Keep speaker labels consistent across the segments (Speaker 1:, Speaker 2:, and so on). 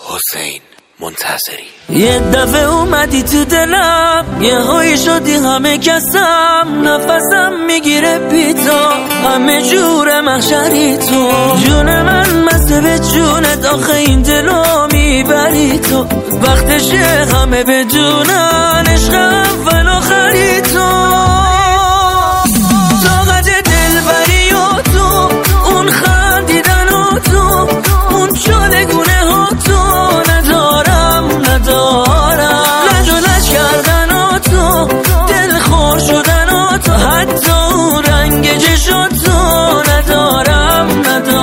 Speaker 1: حسین منتظری.
Speaker 2: یه دفعه اومدی تو دلم، یه هایی شدی همه کسم، نفسم میگیره بی تو، همه جور محشری تو، جون من مسته به جونت، آخه این دلو میبری تو، وقتشه همه بدونن عشق اول آخری تو، طاقت دلبری و تو، اون خندیدن و تو، اون چالگونه ها تو ندارم لج و لج کردن و تو، دل خور شدن و تو، حتی اون رنگ چشم تو ندارم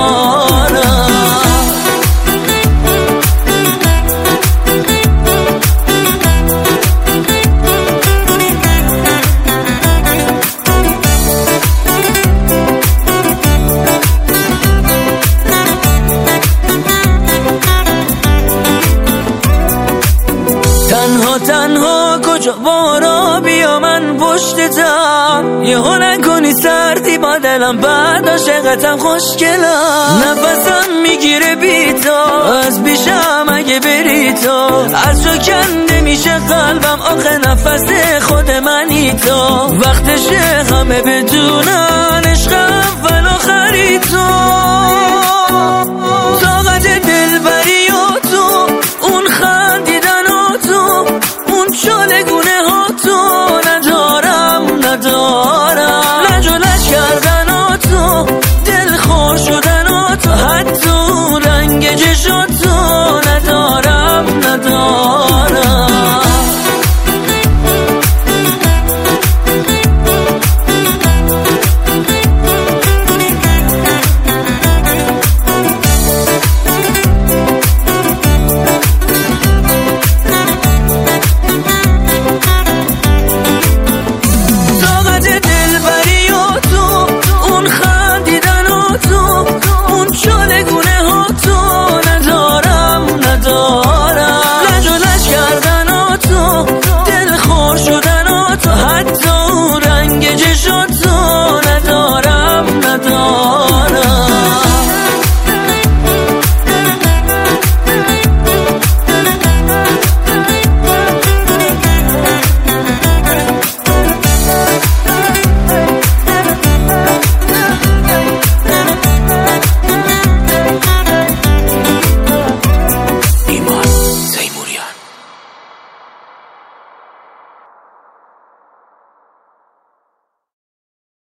Speaker 2: تنها کجا بارا بیا من پشتتم، یهو نکنی سردی با دلم، بعد عاشقتم خوشگلم، نفسم میگیره بی تو، از بیشم اگه بری تو، از جو کنده میشه قلبم، آخه نفس خود منی تو، وقتشه همه بدونن عشق اول آخری تو، طاقت دلبری و تو، اون خندیدن و تو، اون چالگونه ها تو ندارم لج و لج کردن و تو، دل خور شدن و تو، حتی رنگ چشم